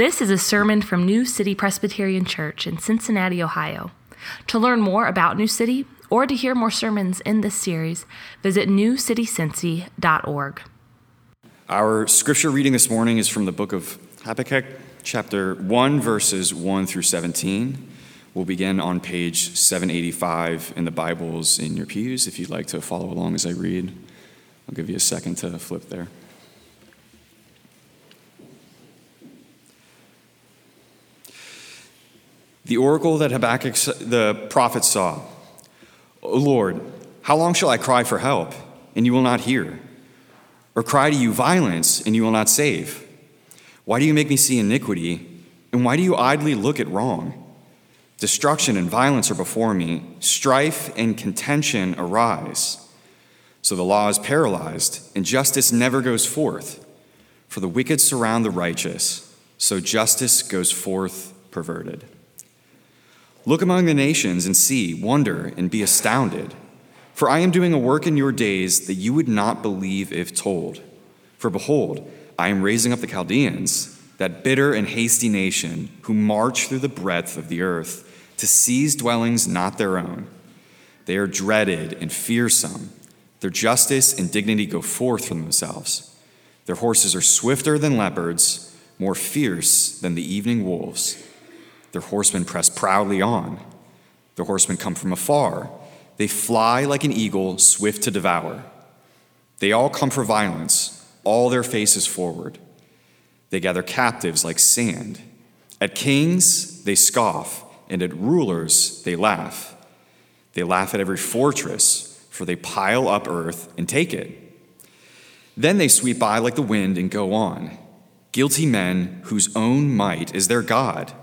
This is a sermon from New City Presbyterian Church in Cincinnati, Ohio. To learn more about New City or to hear more sermons in this series, visit newcitycincy.org. Our scripture reading this morning is from the book of Habakkuk, chapter 1, verses 1 through 17. We'll begin on page 785 in the Bibles in your pews if you'd like to follow along as I read. I'll give you a second to flip there. The oracle that Habakkuk the prophet saw. O Lord, how long shall I cry for help, and you will not hear? Or cry to you violence, and you will not save? Why do you make me see iniquity, and why do you idly look at wrong? Destruction and violence are before me, strife and contention arise. So the law is paralyzed, and justice never goes forth. For the wicked surround the righteous, so justice goes forth perverted. Look among the nations and see, wonder, and be astounded. For I am doing a work in your days that you would not believe if told. For behold, I am raising up the Chaldeans, that bitter and hasty nation, who march through the breadth of the earth, to seize dwellings not their own. They are dreaded and fearsome. Their justice and dignity go forth from themselves. Their horses are swifter than leopards, more fierce than the evening wolves. Their horsemen press proudly on. Their horsemen come from afar. They fly like an eagle, swift to devour. They all come for violence, all their faces forward. They gather captives like sand. At kings they scoff, and at rulers they laugh. They laugh at every fortress, for they pile up earth and take it. Then they sweep by like the wind and go on, guilty men whose own might is their God.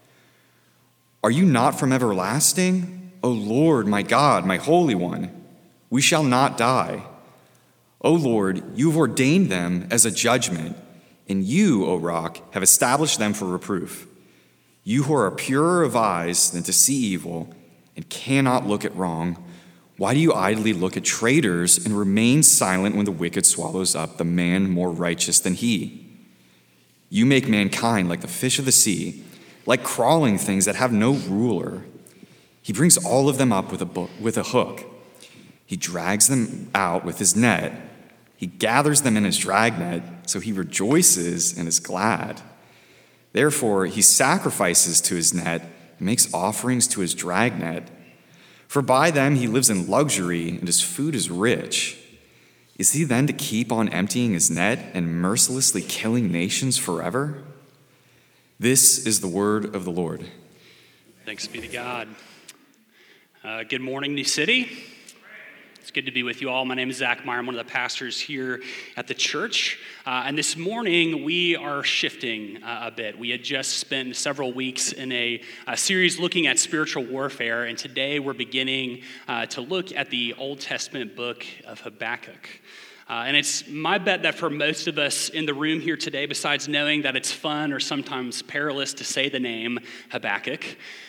Are you not from everlasting? O Lord, my God, my Holy One, we shall not die. O Lord, you have ordained them as a judgment, and you, O Rock, have established them for reproof. You who are purer of eyes than to see evil and cannot look at wrong, why do you idly look at traitors and remain silent when the wicked swallows up the man more righteous than he? You make mankind like the fish of the sea, like crawling things that have no ruler. He brings all of them up with a hook. He drags them out with his net. He gathers them in his dragnet, so he rejoices and is glad. Therefore, he sacrifices to his net and makes offerings to his dragnet. For by them he lives in luxury, and his food is rich. Is he then to keep on emptying his net and mercilessly killing nations forever? This is the word of the Lord. Thanks be to God. Good morning, New City. It's good to be with you all. My name is Zach Meyer. I'm one of the pastors here at the church. And this morning, we are shifting a bit. We had just spent several weeks in a series looking at spiritual warfare. And today, we're beginning to look at the Old Testament book of Habakkuk. And it's my bet that for most of us in the room here today, besides knowing that it's fun or sometimes perilous to say the name Habakkuk,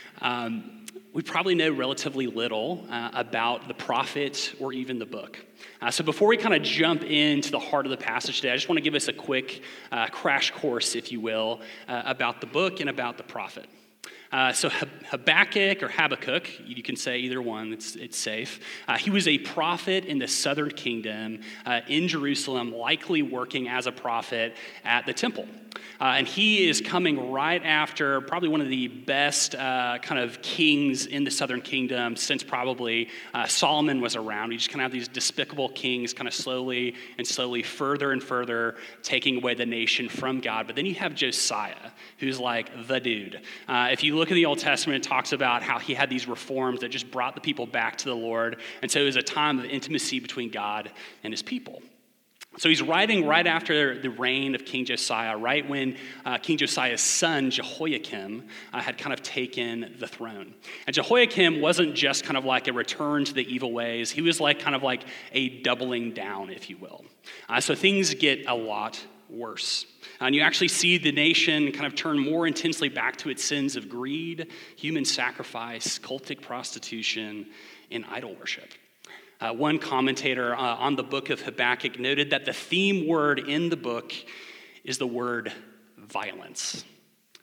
we probably know relatively little about the prophet or even the book. So before we kind of jump into the heart of the passage today, I just want to give us a quick crash course, if you will, about the book and about the prophet. So Habakkuk or Habakkuk, you can say either one, it's safe. He was a prophet in the southern kingdom in Jerusalem, likely working as a prophet at the temple. And he is coming right after probably one of the best kind of kings in the southern kingdom since probably Solomon was around. You just kind of have these despicable kings kind of slowly and slowly further and further taking away the nation from God. But then you have Josiah, who's like the dude. If you look at the Old Testament, it talks about how he had these reforms that just brought the people back to the Lord. And so it was a time of intimacy between God and his people. So he's writing right after the reign of King Josiah, right when King Josiah's son, Jehoiakim, had kind of taken the throne. And Jehoiakim wasn't just kind of like a return to the evil ways. He was like kind of like a doubling down, if you will. So things get a lot worse. And you actually see the nation kind of turn more intensely back to its sins of greed, human sacrifice, cultic prostitution, and idol worship. One commentator on the book of Habakkuk noted that the theme word in the book is the word violence.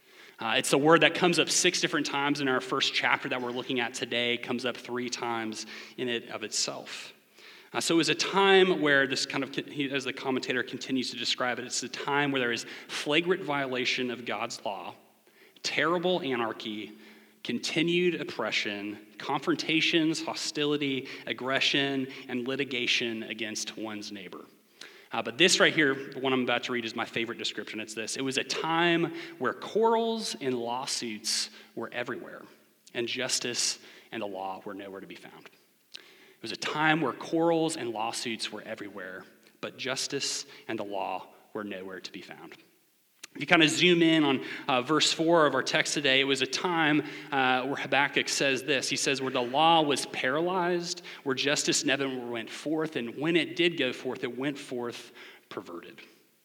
It's the word that comes up 6 different times in our first chapter that we're looking at today, comes up 3 times in it of itself. So it was a time where this kind of, as the commentator continues to describe it, it's a time where there is flagrant violation of God's law, terrible anarchy, continued oppression, confrontations, hostility, aggression, and litigation against one's neighbor. But this right here, the one I'm about to read, is my favorite description. It's this: it was a time where quarrels and lawsuits were everywhere, and justice and the law were nowhere to be found. It was a time where quarrels and lawsuits were everywhere, but justice and the law were nowhere to be found. If you kind of zoom in on verse 4 of our text today, it was a time where Habakkuk says this. He says, where the law was paralyzed, where justice never went forth, and when it did go forth, it went forth perverted.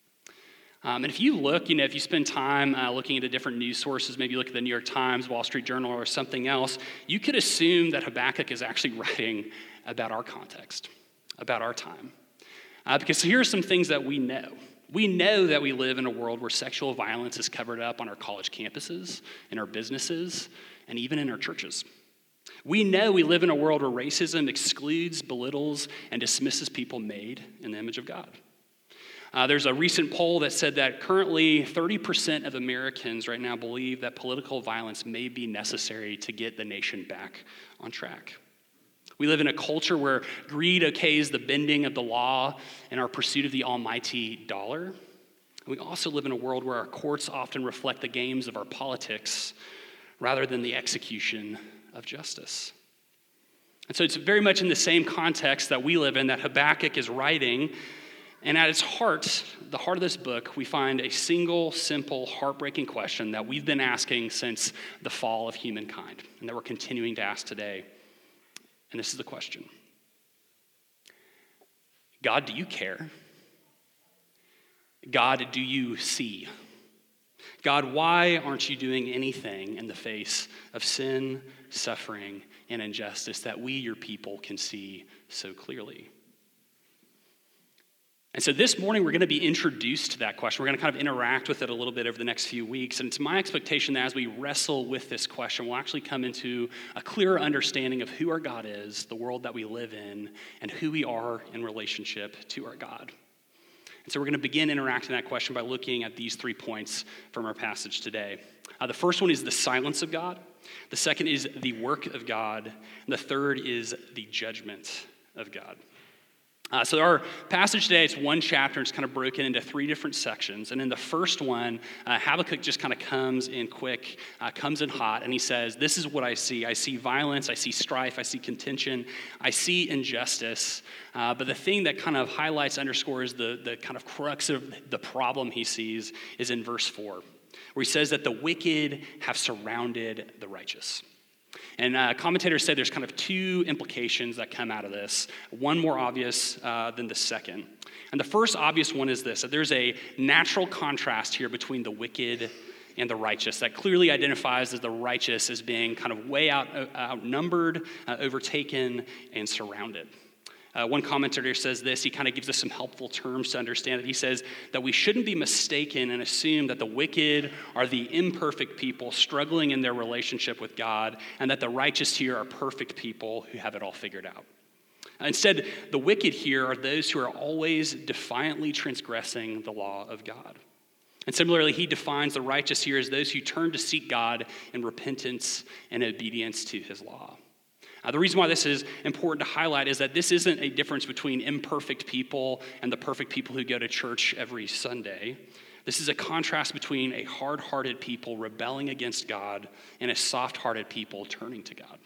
And if you look, if you spend time looking into different news sources, maybe you look at the New York Times, Wall Street Journal, or something else, you could assume that Habakkuk is actually writing about our context, about our time. Because here are some things that we know. We know that we live in a world where sexual violence is covered up on our college campuses, in our businesses, and even in our churches. We know we live in a world where racism excludes, belittles, and dismisses people made in the image of God. There's a recent poll that said that currently 30% of Americans right now believe that political violence may be necessary to get the nation back on track. We live in a culture where greed okays the bending of the law and our pursuit of the almighty dollar. We also live in a world where our courts often reflect the games of our politics rather than the execution of justice. And so it's very much in the same context that we live in that Habakkuk is writing. And at its heart, the heart of this book, we find a single, simple, heartbreaking question that we've been asking since the fall of humankind and that we're continuing to ask today. And this is the question: God, do you care? God, do you see? God, why aren't you doing anything in the face of sin, suffering, and injustice that we, your people, can see so clearly? And so this morning, we're going to be introduced to that question. We're going to kind of interact with it a little bit over the next few weeks. And it's my expectation that as we wrestle with this question, we'll actually come into a clearer understanding of who our God is, the world that we live in, and who we are in relationship to our God. And so we're going to begin interacting that question by looking at these 3 points from our passage today. The first one is the silence of God. The second is the work of God. And the third is the judgment of God. So our passage today, it's one chapter. It's kind of broken into 3 different sections. And in the first one, Habakkuk just kind of comes in quick, comes in hot, and he says, this is what I see. I see violence, I see strife, I see contention, I see injustice. But the thing that kind of highlights, underscores the kind of crux of the problem he sees is in verse 4, where he says that the wicked have surrounded the righteous. And commentators say there's kind of 2 implications that come out of this, one more obvious than the second. And the first obvious one is this: that there's a natural contrast here between the wicked and the righteous that clearly identifies as the righteous as being kind of way outnumbered, overtaken, and surrounded. One commentator says this. He kind of gives us some helpful terms to understand it. He says that we shouldn't be mistaken and assume that the wicked are the imperfect people struggling in their relationship with God, and that the righteous here are perfect people who have it all figured out. Instead, the wicked here are those who are always defiantly transgressing the law of God. And similarly, he defines the righteous here as those who turn to seek God in repentance and obedience to his law. The reason why this is important to highlight is that this isn't a difference between imperfect people and the perfect people who go to church every Sunday. This is a contrast between a hard-hearted people rebelling against God and a soft-hearted people turning to God.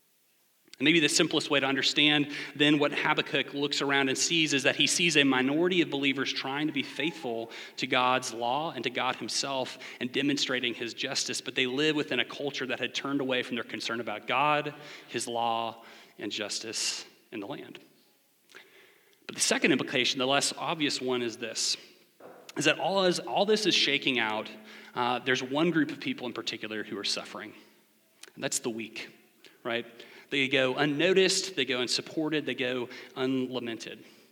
And maybe the simplest way to understand then what Habakkuk looks around and sees is that he sees a minority of believers trying to be faithful to God's law and to God himself and demonstrating his justice, but they live within a culture that had turned away from their concern about God, his law, and justice in the land. But the second implication, the less obvious one, is this: is that all this is shaking out, there's one group of people in particular who are suffering, and that's the weak, right? They go unnoticed, they go unsupported, they go unlamented.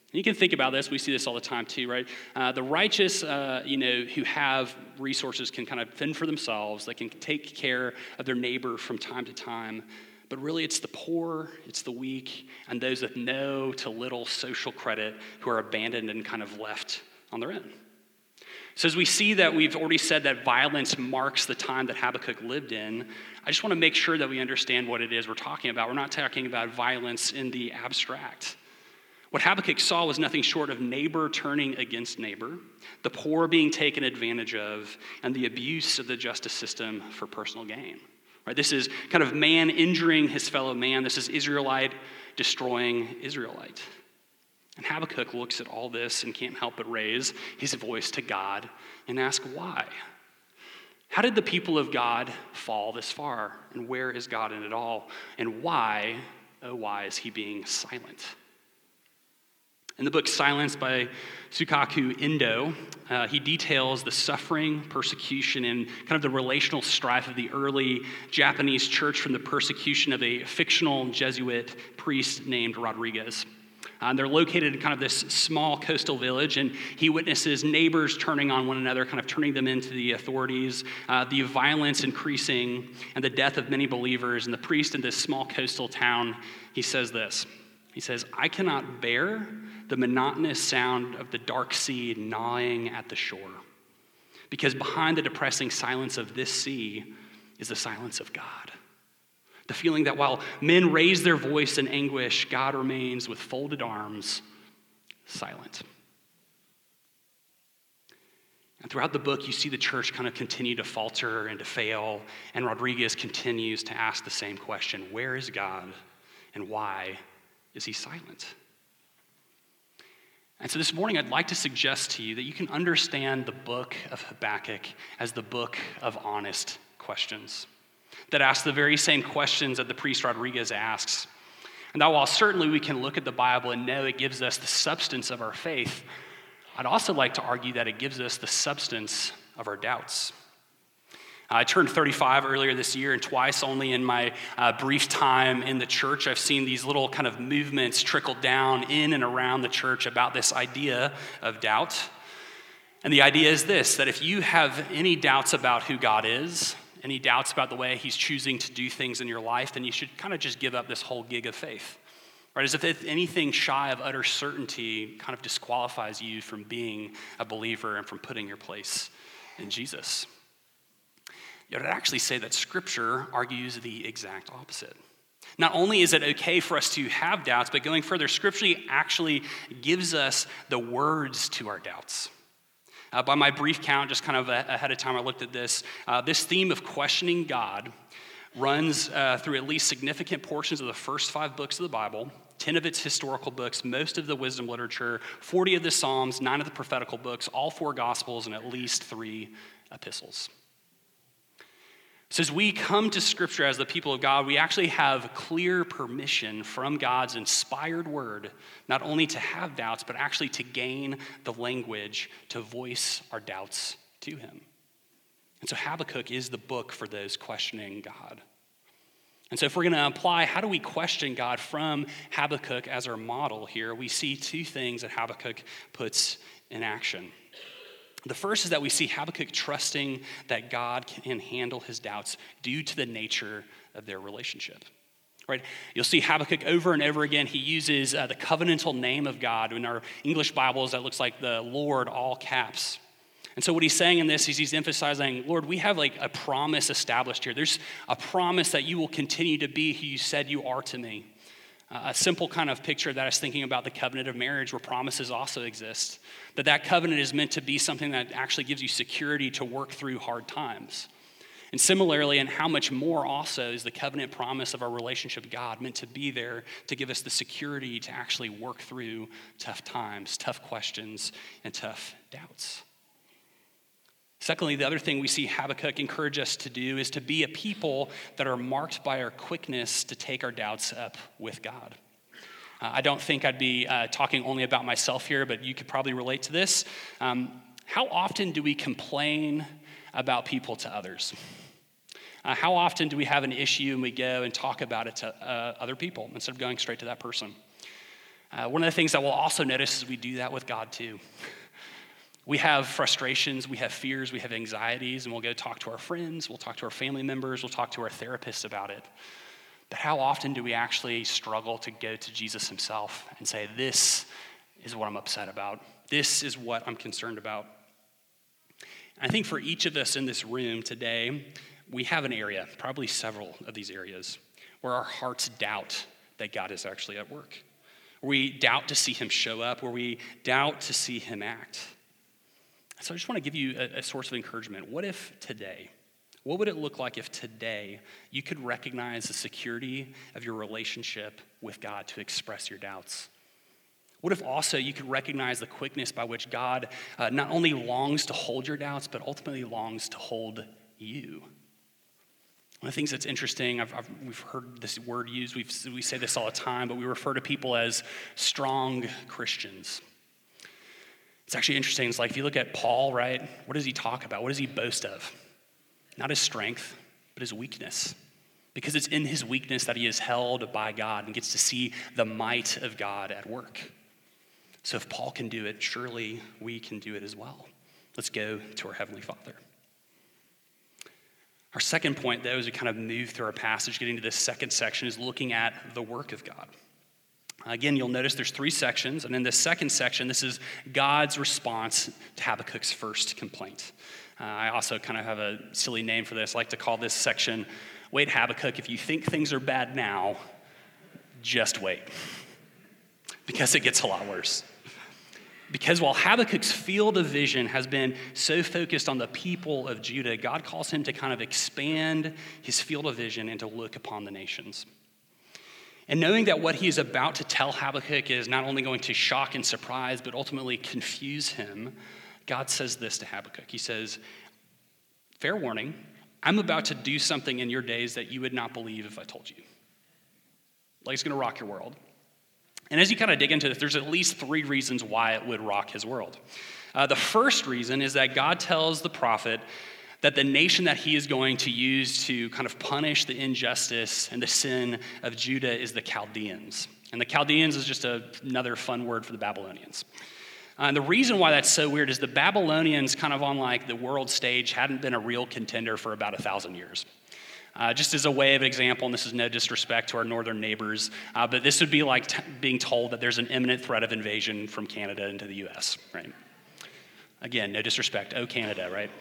You can think about this. We see this all the time too, right? The righteous, who have resources can kind of fend for themselves. They can take care of their neighbor from time to time. But really, it's the poor, it's the weak, and those with no to little social credit who are abandoned and kind of left on their own. So as we see that we've already said that violence marks the time that Habakkuk lived in, I just want to make sure that we understand what it is we're talking about. We're not talking about violence in the abstract. What Habakkuk saw was nothing short of neighbor turning against neighbor, the poor being taken advantage of, and the abuse of the justice system for personal gain. Right? This is kind of man injuring his fellow man. This is Israelite destroying Israelite. And Habakkuk looks at all this and can't help but raise his voice to God and ask why. How did the people of God fall this far? And where is God in it all? And why, oh why, is he being silent? In the book Silence by Sukaku Indo, he details the suffering, persecution, and kind of the relational strife of the early Japanese church from the persecution of a fictional Jesuit priest named Rodriguez. They're located in kind of this small coastal village, and he witnesses neighbors turning on one another, kind of turning them into the authorities, the violence increasing, and the death of many believers. And the priest in this small coastal town, he says this. He says, "I cannot bear the monotonous sound of the dark sea gnawing at the shore, because behind the depressing silence of this sea is the silence of God. The feeling that while men raise their voice in anguish, God remains with folded arms, silent." And throughout the book, you see the church kind of continue to falter and to fail, and Rodriguez continues to ask the same question: where is God, and why is he silent? And so this morning, I'd like to suggest to you that you can understand the book of Habakkuk as the book of honest questions that ask the very same questions that the priest Rodriguez asks. And that while certainly we can look at the Bible and know it gives us the substance of our faith, I'd also like to argue that it gives us the substance of our doubts. I turned 35 earlier this year, and twice only in my brief time in the church, I've seen these little kind of movements trickle down in and around the church about this idea of doubt. And the idea is this, that if you have any doubts about who God is, any doubts about the way he's choosing to do things in your life, then you should kind of just give up this whole gig of faith. Right? As if anything shy of utter certainty kind of disqualifies you from being a believer and from putting your place in Jesus. Yet I'd actually say that Scripture argues the exact opposite. Not only is it okay for us to have doubts, but going further, Scripture actually gives us the words to our doubts. By my brief count, just kind of ahead of time, I looked at this. This theme of questioning God runs through at least significant portions of the first 5 books of the Bible, 10 of its historical books, most of the wisdom literature, 40 of the Psalms, 9 of the prophetical books, all 4 Gospels, and at least 3 epistles. So as we come to Scripture as the people of God, we actually have clear permission from God's inspired word, not only to have doubts, but actually to gain the language to voice our doubts to him. And so Habakkuk is the book for those questioning God. And so if we're going to apply, how do we question God from Habakkuk as our model here, we see 2 things that Habakkuk puts in action. The first is that we see Habakkuk trusting that God can handle his doubts due to the nature of their relationship. Right? You'll see Habakkuk over and over again. He uses the covenantal name of God. In our English Bibles, that looks like the Lord, all caps. And so what he's saying in this is he's emphasizing, Lord, we have like a promise established here. There's a promise that you will continue to be who you said you are to me. A simple kind of picture that I was thinking about the covenant of marriage where promises also exist. That covenant is meant to be something that actually gives you security to work through hard times. And similarly, and how much more also is the covenant promise of our relationship with God meant to be there to give us the security to actually work through tough times, tough questions, and tough doubts. Secondly, the other thing we see Habakkuk encourage us to do is to be a people that are marked by our quickness to take our doubts up with God. I don't think I'd be talking only about myself here, but you could probably relate to this. How often do we complain about people to others? How often do we have an issue and we go and talk about it to other people instead of going straight to that person? One of the things that we'll also notice is we do that with God too. We have frustrations, we have fears, we have anxieties, and we'll go talk to our friends, we'll talk to our family members, we'll talk to our therapists about it. But how often do we actually struggle to go to Jesus himself and say, this is what I'm upset about. This is what I'm concerned about. And I think for each of us in this room today, we have an area, probably several of these areas, where our hearts doubt that God is actually at work. Where we doubt to see him show up, where we doubt to see him act. So I just want to give you a source of encouragement. What would it look like if today you could recognize the security of your relationship with God to express your doubts? What if also you could recognize the quickness by which God not only longs to hold your doubts, but ultimately longs to hold you? One of the things that's interesting, we've heard this word used, we say this all the time, but we refer to people as strong Christians. It's actually interesting. It's like if you look at Paul, right? What does he talk about? What does he boast of? Not his strength, but his weakness. Because it's in his weakness that he is held by God and gets to see the might of God at work. So if Paul can do it, surely we can do it as well. Let's go to our Heavenly Father. Our second point, though, as we kind of move through our passage, getting to this second section, is looking at the work of God. Again, you'll notice there's 3 sections, and in this second section, this is God's response to Habakkuk's first complaint. I also kind of have a silly name for this. I like to call this section, wait, Habakkuk, if you think things are bad now, just wait. Because it gets a lot worse. Because while Habakkuk's field of vision has been so focused on the people of Judah, God calls him to kind of expand his field of vision and to look upon the nations. And knowing that what he is about to tell Habakkuk is not only going to shock and surprise, but ultimately confuse him, God says this to Habakkuk. He says, fair warning, I'm about to do something in your days that you would not believe if I told you. Like it's going to rock your world. And as you kind of dig into this, there's at least 3 reasons why it would rock his world. The first reason is that God tells the prophet that the nation that he is going to use to kind of punish the injustice and the sin of Judah is the Chaldeans. And the Chaldeans is just another fun word for the Babylonians. And the reason why that's so weird is the Babylonians kind of on like the world stage hadn't been a real contender for about 1,000 years. Just as a way of example, and this is no disrespect to our northern neighbors, but this would be like being told that there's an imminent threat of invasion from Canada into the U.S., right? Again, no disrespect. Oh, Canada, right?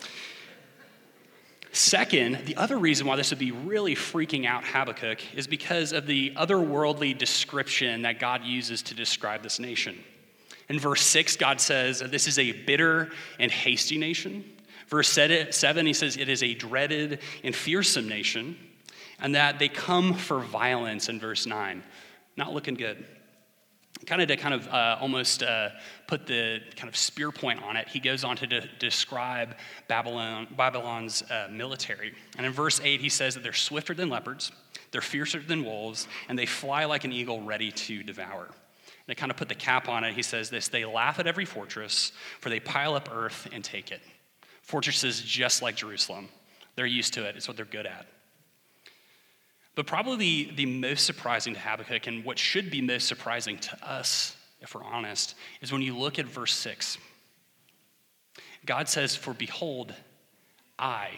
Second, the other reason why this would be really freaking out Habakkuk is because of the otherworldly description that God uses to describe this nation. In verse 6, God says, this is a bitter and hasty nation. Verse 7, he says, it is a dreaded and fearsome nation, and that they come for violence in verse 9. Not looking good. Almost put the kind of spear point on it, he goes on to describe Babylon's military. And in verse 8, he says that they're swifter than leopards, they're fiercer than wolves, and they fly like an eagle ready to devour. They kind of put the cap on it. He says this, they laugh at every fortress, for they pile up earth and take it. Fortresses just like Jerusalem. They're used to it. It's what they're good at. But probably the most surprising to Habakkuk, and what should be most surprising to us, if we're honest, is when you look at verse 6. God says, for behold, I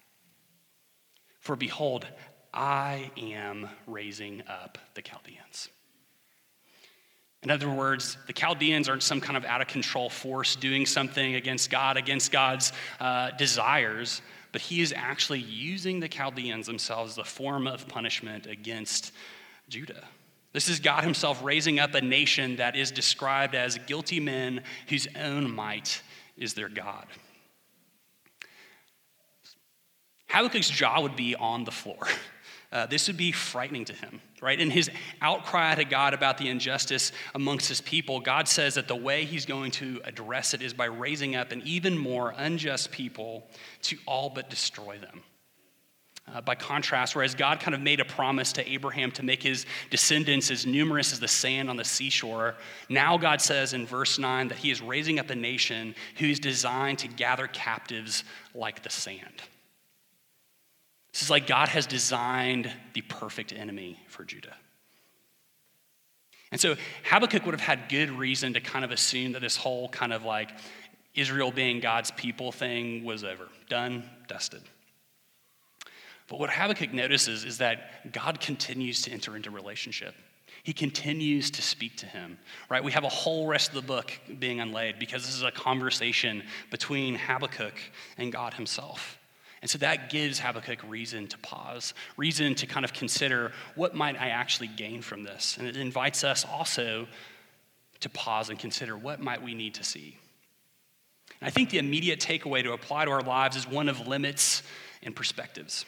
am raising up the Chaldeans. In other words, the Chaldeans aren't some kind of out-of-control force doing something against God, against God's desires, but he is actually using the Chaldeans themselves as a form of punishment against Judah. This is God himself raising up a nation that is described as guilty men whose own might is their God. Habakkuk's jaw would be on the floor. This would be frightening to him, right? In his outcry to God about the injustice amongst his people, God says that the way he's going to address it is by raising up an even more unjust people to all but destroy them. By contrast, whereas God kind of made a promise to Abraham to make his descendants as numerous as the sand on the seashore, now God says in verse 9 that he is raising up a nation who's designed to gather captives like the sand. This is like God has designed the perfect enemy for Judah. And so Habakkuk would have had good reason to kind of assume that this whole kind of like Israel being God's people thing was over, done, dusted. But what Habakkuk notices is that God continues to enter into relationship. He continues to speak to him, right? We have a whole rest of the book being unlaid because this is a conversation between Habakkuk and God himself. And so that gives Habakkuk reason to pause, reason to kind of consider, what might I actually gain from this? And it invites us also to pause and consider, what might we need to see? And I think the immediate takeaway to apply to our lives is one of limits and perspectives.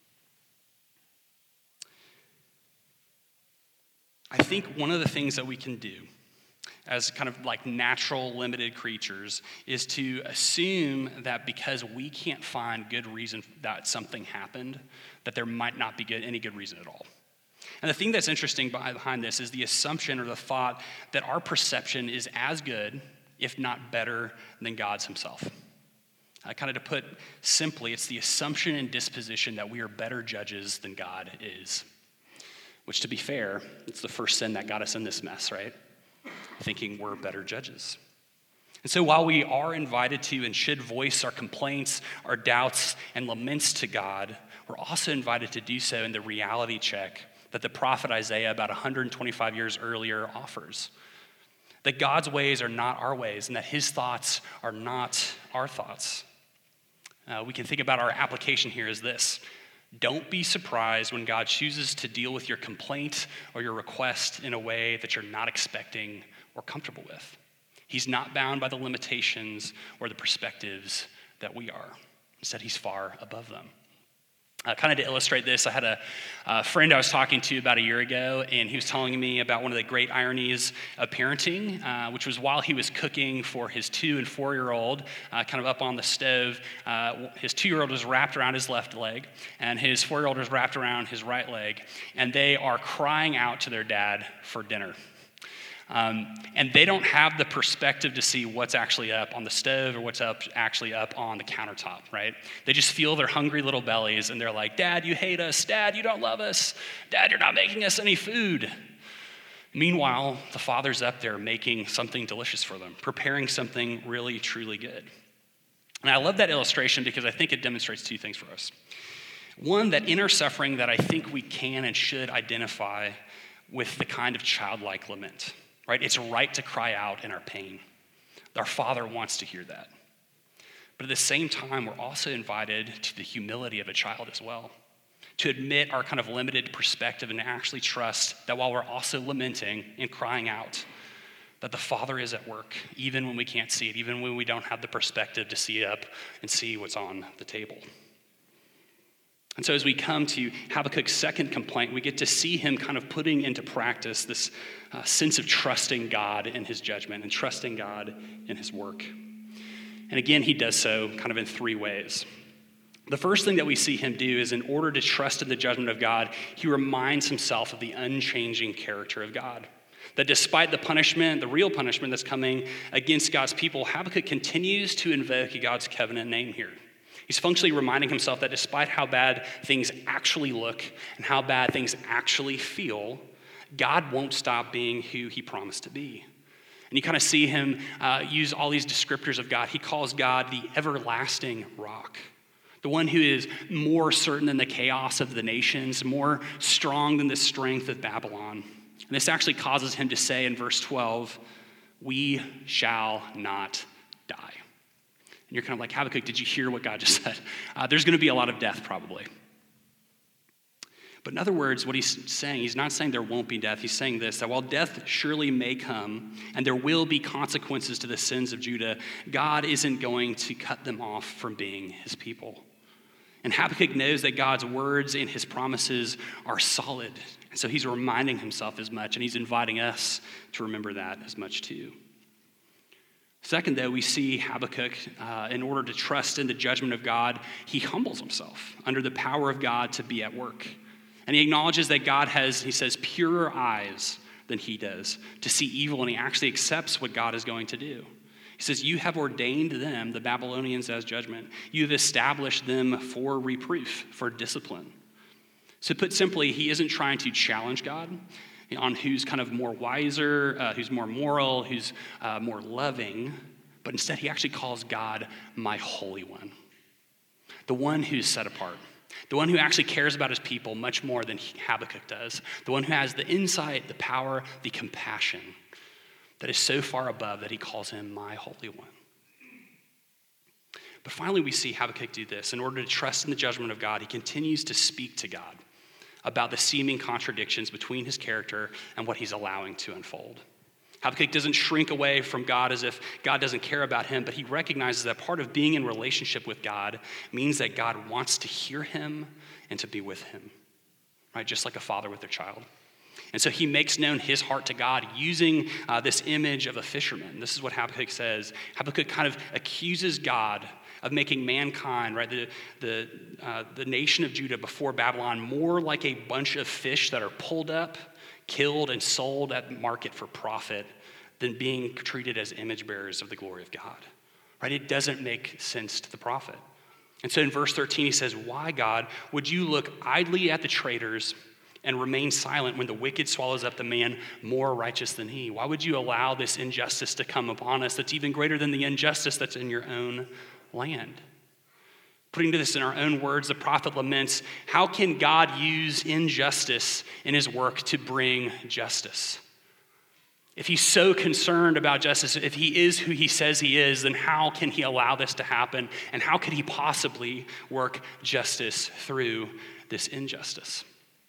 I think one of the things that we can do as kind of like natural limited creatures is to assume that because we can't find good reason that something happened, that there might not be any good reason at all. And the thing that's interesting behind this is the assumption or the thought that our perception is as good, if not better, than God's himself. Kind of to put simply, it's the assumption and disposition that we are better judges than God is. Which, to be fair, it's the first sin that got us in this mess, right? Thinking we're better judges. And so while we are invited to and should voice our complaints, our doubts, and laments to God, we're also invited to do so in the reality check that the prophet Isaiah about 125 years earlier offers. That God's ways are not our ways, and that his thoughts are not our thoughts. We can think about our application here as this. Don't be surprised when God chooses to deal with your complaint or your request in a way that you're not expecting or comfortable with. He's not bound by the limitations or the perspectives that we are. Instead, he's far above them. Kind of to illustrate this, I had a friend I was talking to about a year ago, and he was telling me about one of the great ironies of parenting, which was while he was cooking for his 2- and 4-year-old, kind of up on the stove, his 2-year-old was wrapped around his left leg, and his 4-year-old was wrapped around his right leg, and they are crying out to their dad for dinner. And they don't have the perspective to see what's actually up on the stove or what's actually up on the countertop, right? They just feel their hungry little bellies and they're like, Dad, you hate us. Dad, you don't love us. Dad, you're not making us any food. Meanwhile, the father's up there making something delicious for them, preparing something really, truly good. And I love that illustration because I think it demonstrates 2 things for us. One, that inner suffering that I think we can and should identify with the kind of childlike lament. Right? It's right to cry out in our pain. Our Father wants to hear that. But at the same time, we're also invited to the humility of a child as well, to admit our kind of limited perspective and actually trust that while we're also lamenting and crying out, that the Father is at work, even when we can't see it, even when we don't have the perspective to see up and see what's on the table. And so as we come to Habakkuk's second complaint, we get to see him kind of putting into practice this sense of trusting God in his judgment and trusting God in his work. And again, he does so kind of in 3 ways. The first thing that we see him do is in order to trust in the judgment of God, he reminds himself of the unchanging character of God. That despite the punishment, the real punishment that's coming against God's people, Habakkuk continues to invoke God's covenant name here. He's functionally reminding himself that despite how bad things actually look and how bad things actually feel, God won't stop being who he promised to be. And you kind of see him use all these descriptors of God. He calls God the everlasting rock, the one who is more certain than the chaos of the nations, more strong than the strength of Babylon. And this actually causes him to say in verse 12, "We shall not die." And you're kind of like, Habakkuk, did you hear what God just said? There's going to be a lot of death probably. But in other words, what he's saying, he's not saying there won't be death. He's saying this, that while death surely may come and there will be consequences to the sins of Judah, God isn't going to cut them off from being his people. And Habakkuk knows that God's words and his promises are solid. And so he's reminding himself as much, and he's inviting us to remember that as much too. Second, though, we see Habakkuk, in order to trust in the judgment of God, he humbles himself under the power of God to be at work. And he acknowledges that God has, he says, purer eyes than he does to see evil, and he actually accepts what God is going to do. He says, you have ordained them, the Babylonians, as judgment. You have established them for reproof, for discipline. So put simply, he isn't trying to challenge God. on who's kind of more wiser, who's more moral, who's more loving, but instead he actually calls God my Holy One, the one who's set apart, the one who actually cares about his people much more than Habakkuk does, the one who has the insight, the power, the compassion that is so far above that he calls him my Holy One. But finally, we see Habakkuk do this. In order to trust in the judgment of God, he continues to speak to God about the seeming contradictions between his character and what he's allowing to unfold. Habakkuk doesn't shrink away from God as if God doesn't care about him, but he recognizes that part of being in relationship with God means that God wants to hear him and to be with him, right? Just like a father with their child. And so he makes known his heart to God using this image of a fisherman. This is what Habakkuk says. Habakkuk kind of accuses God of making mankind, right, the nation of Judah before Babylon, more like a bunch of fish that are pulled up, killed, and sold at market for profit than being treated as image bearers of the glory of God. Right? It doesn't make sense to the prophet. And so in verse 13, he says, "Why, God, would you look idly at the traitors and remain silent when the wicked swallows up the man more righteous than he? Why would you allow this injustice to come upon us that's even greater than the injustice that's in your own land?" Putting this in our own words, the prophet laments, how can God use injustice in his work to bring justice? If he's so concerned about justice, if he is who he says he is, then how can he allow this to happen? And how could he possibly work justice through this injustice?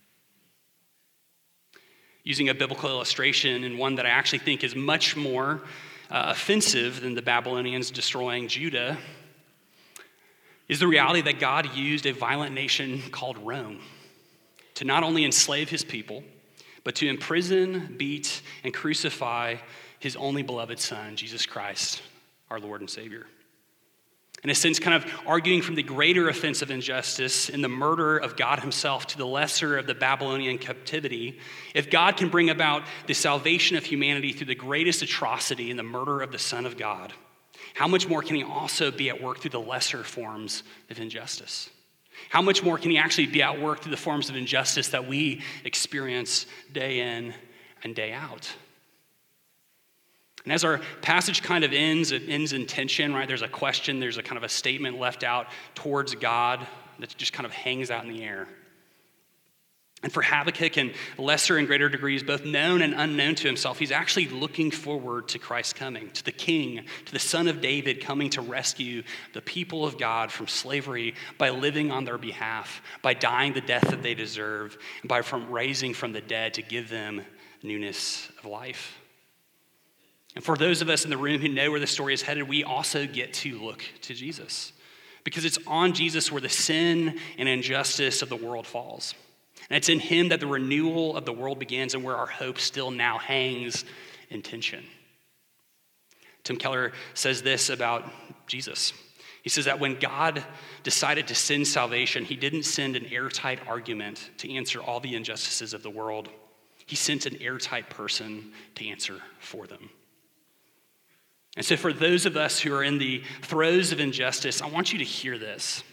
Using a biblical illustration, and one that I actually think is much more offensive than the Babylonians destroying Judah, is the reality that God used a violent nation called Rome to not only enslave his people, but to imprison, beat, and crucify his only beloved Son, Jesus Christ, our Lord and Savior. In a sense, kind of arguing from the greater offense of injustice in the murder of God himself to the lesser of the Babylonian captivity, if God can bring about the salvation of humanity through the greatest atrocity in the murder of the Son of God, how much more can he also be at work through the lesser forms of injustice? How much more can he actually be at work through the forms of injustice that we experience day in and day out? And as our passage kind of ends, it ends in tension, right? There's a question, there's a kind of a statement left out towards God that just kind of hangs out in the air. And for Habakkuk, in lesser and greater degrees, both known and unknown to himself, he's actually looking forward to Christ's coming, to the King, to the Son of David coming to rescue the people of God from slavery by living on their behalf, by dying the death that they deserve, and by raising from the dead to give them newness of life. And for those of us in the room who know where the story is headed, we also get to look to Jesus, because it's on Jesus where the sin and injustice of the world falls. And it's in him that the renewal of the world begins and where our hope still now hangs in tension. Tim Keller says this about Jesus. He says that when God decided to send salvation, he didn't send an airtight argument to answer all the injustices of the world. He sent an airtight person to answer for them. And so for those of us who are in the throes of injustice, I want you to hear this.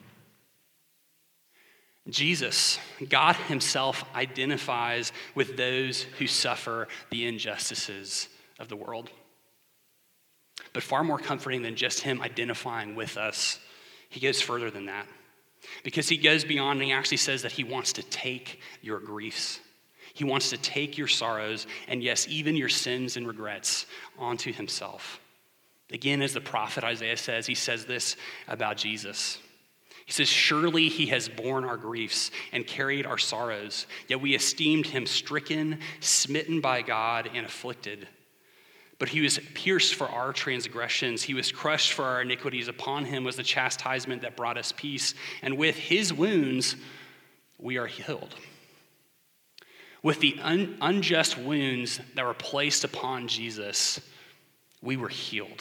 Jesus, God himself, identifies with those who suffer the injustices of the world. But far more comforting than just him identifying with us, he goes further than that. Because he goes beyond and he actually says that he wants to take your griefs. He wants to take your sorrows and, yes, even your sins and regrets onto himself. Again, as the prophet Isaiah says, he says this about Jesus. He says, surely he has borne our griefs and carried our sorrows, yet we esteemed him stricken, smitten by God, and afflicted. But he was pierced for our transgressions. He was crushed for our iniquities. Upon him was the chastisement that brought us peace. And with his wounds, we are healed. With the unjust wounds that were placed upon Jesus, we were healed.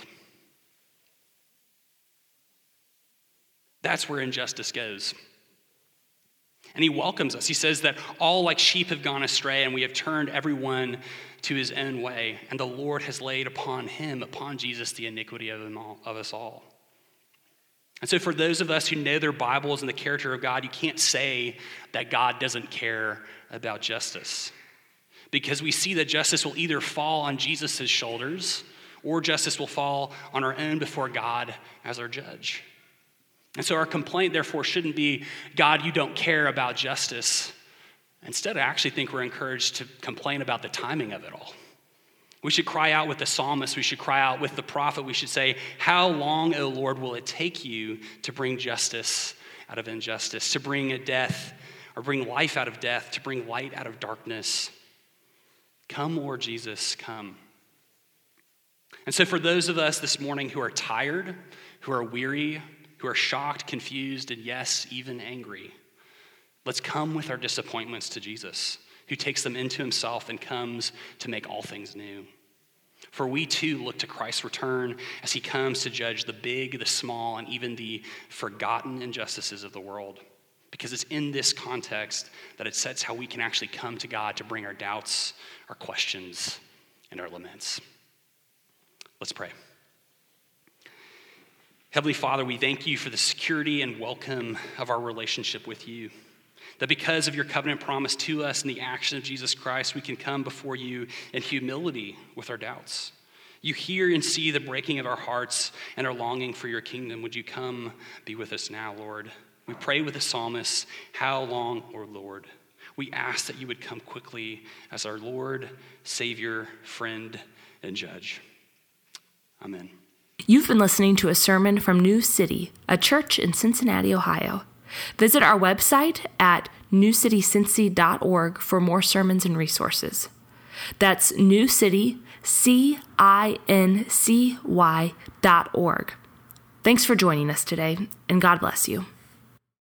That's where injustice goes. And he welcomes us. He says that all like sheep have gone astray, and we have turned everyone to his own way. And the Lord has laid upon him, upon Jesus, the iniquity of us all. And so for those of us who know their Bibles and the character of God, you can't say that God doesn't care about justice. because we see that justice will either fall on Jesus' shoulders or justice will fall on our own before God as our judge. And so our complaint, therefore, shouldn't be, God, you don't care about justice. Instead, I actually think we're encouraged to complain about the timing of it all. We should cry out with the psalmist. We should cry out with the prophet. We should say, how long, O Lord, will it take you to bring justice out of injustice, to bring death or bring life out of death, to bring light out of darkness? Come, Lord Jesus, come. And so for those of us this morning who are tired, who are weary, who are shocked, confused, and yes, even angry, let's come with our disappointments to Jesus, who takes them into himself and comes to make all things new. For we too look to Christ's return as he comes to judge the big, the small, and even the forgotten injustices of the world. Because it's in this context that it sets how we can actually come to God to bring our doubts, our questions, and our laments. Let's pray. Heavenly Father, we thank you for the security and welcome of our relationship with you. That because of your covenant promise to us and the action of Jesus Christ, we can come before you in humility with our doubts. You hear and see the breaking of our hearts and our longing for your kingdom. Would you come be with us now, Lord? We pray with the psalmist, how long, O Lord? We ask that you would come quickly as our Lord, Savior, friend, and judge. Amen. You've been listening to a sermon from New City, a church in Cincinnati, Ohio. Visit our website at newcitycincy.org for more sermons and resources. That's newcitycincy.org. Thanks for joining us today, and God bless you.